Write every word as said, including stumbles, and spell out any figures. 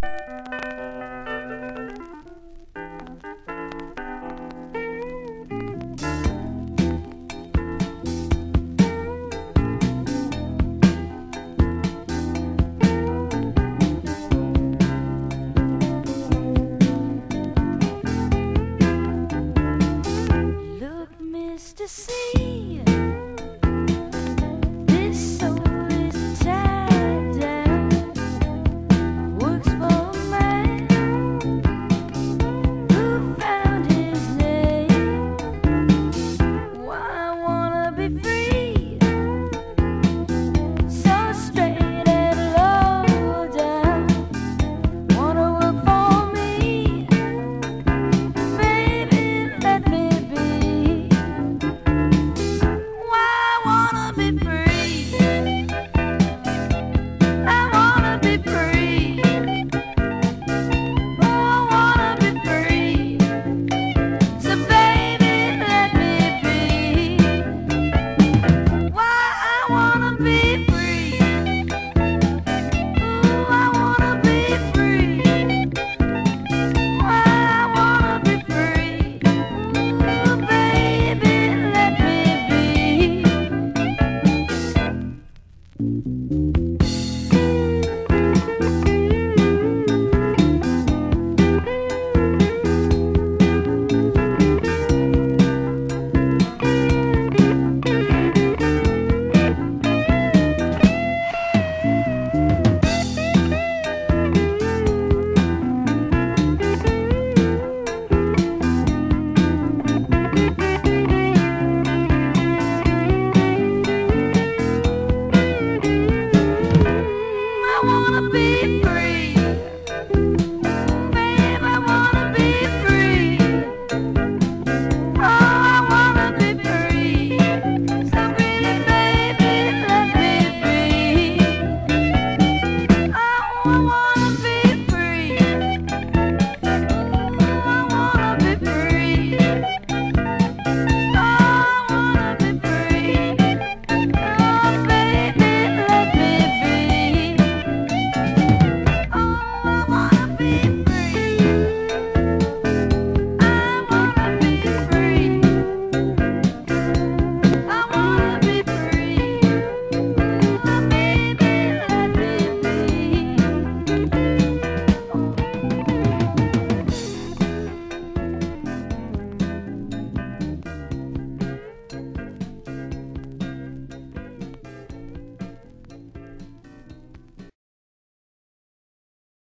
To see this soul is tied down, works for a man who found his name. Why I wanna be free, so straight and low down. Wanna work for me, baby, let me be. I